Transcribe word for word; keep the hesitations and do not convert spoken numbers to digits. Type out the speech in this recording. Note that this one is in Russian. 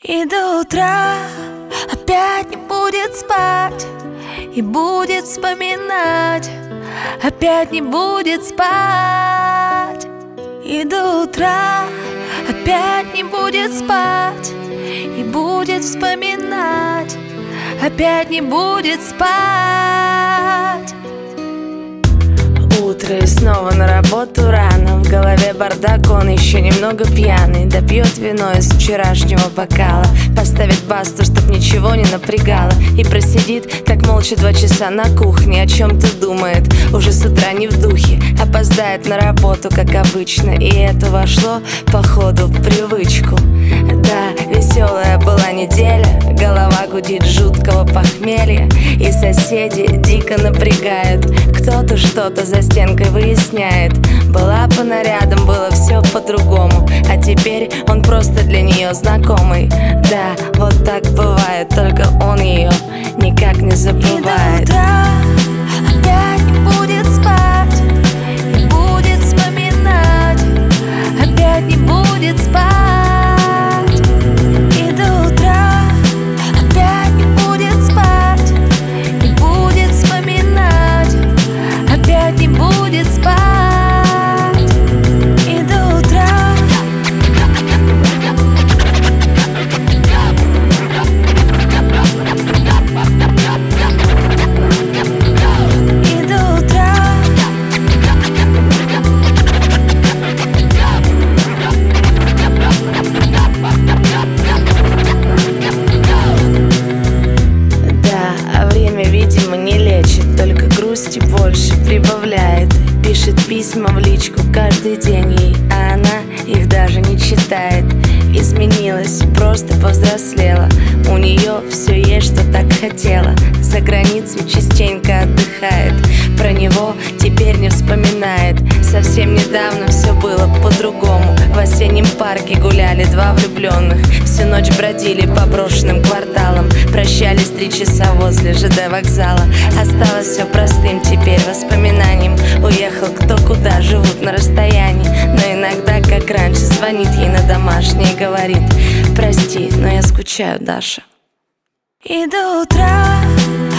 И до утра опять не будет спать, и будет вспоминать, опять не будет спать. И до утра опять не будет спать, и будет вспоминать, опять не будет спать. Утро и снова на работу рано. В голове бардак, он еще немного пьяный. Допьет вино из вчерашнего бокала, поставит басту, чтоб ничего не напрягало, и просидит так молча два часа на кухне. О чем-то думает, уже с утра не в духе. Опоздает на работу, как обычно, и это вошло, походу, в привычку. Да, веселая была неделя, голова гудит жуткого похмелья, и соседи дико напрягают. Кто-то что-то за стенкой выясняет. Была по нарядам, было все по-другому, а теперь он просто для нее знакомый. Да, вот так бывает, только он ее никак не забывает. И до утра опять не будет спать, и будет вспоминать, опять не будет спать. И до утра опять не будет спать, и будет вспоминать, опять не будет спать. И до утра. И до утра. Да, время, видимо, не лечит, только грусти больше прибавляет. Пишет письма в личку каждый день ей, а она их даже не читает. Изменилась, просто повзрослела, у нее все есть, что так хотела. За границей частенько отдыхает, про него теперь не вспоминает. Совсем недавно все было по-другому. В осеннем парке гуляли два влюбленных, всю ночь бродили по брошенным кварталам, прощались три часа возле ЖД вокзала. Осталось все простым теперь воспоминанием. Уехал кто куда, живут на расстоянии, но иногда, как раньше, звонит ей на домашний и говорит: прости, но я скучаю, Даша. И до утра